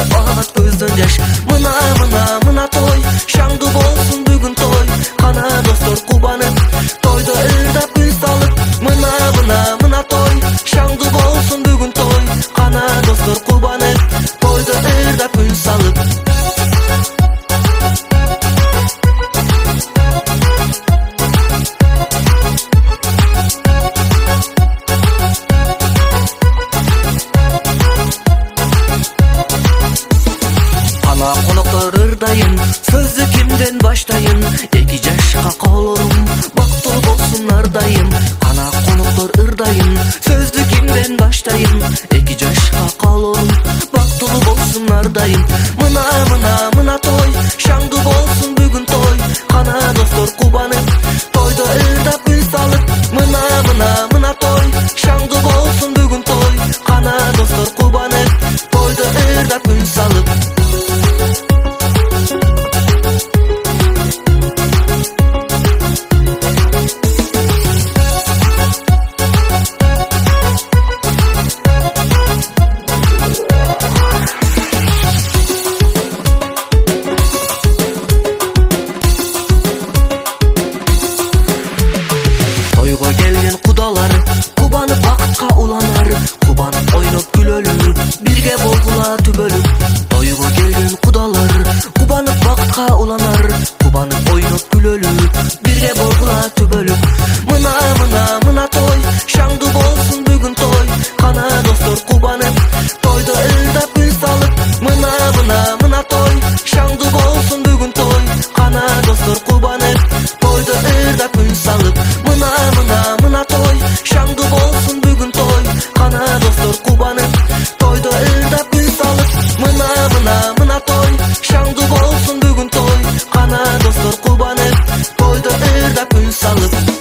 Aksa ağat көздөн жаш. Мына той, шаңды болсун бүгүн той. Кана достор кубанып, тойдо ырдап гүл салып. Мына той, шаңды болсун бүгүн той. Кана достор кубанып, тойдо ырдап гүл салып. Konoktор ырдайын, сөздү кимден баштайын? 2 жашка колорум, бактылуу болсун ардайым. Кана коноктор ырдайын, сөздү кимден баштайын? 2 жашка колорум, бактылуу болсун ардайым. Мына той, шаңды болсун бүгүн той. Кана достор кубанып, тойдо ырдап гүл салып. Мына той, шаңды болсун бүгүн той. Кана достор кубанып, тойдо ырдап гүл салып. Тойго келген кудалар, кубанып бакытка уланар. Кубанып ойноп күлөлү, бирге болгула түбөлүп. Тойго келген кудалар, кубанып бакытка уланар. Кубанып ойноп күлөлү, бирге болгула түбөлүп. Мына той, шаңды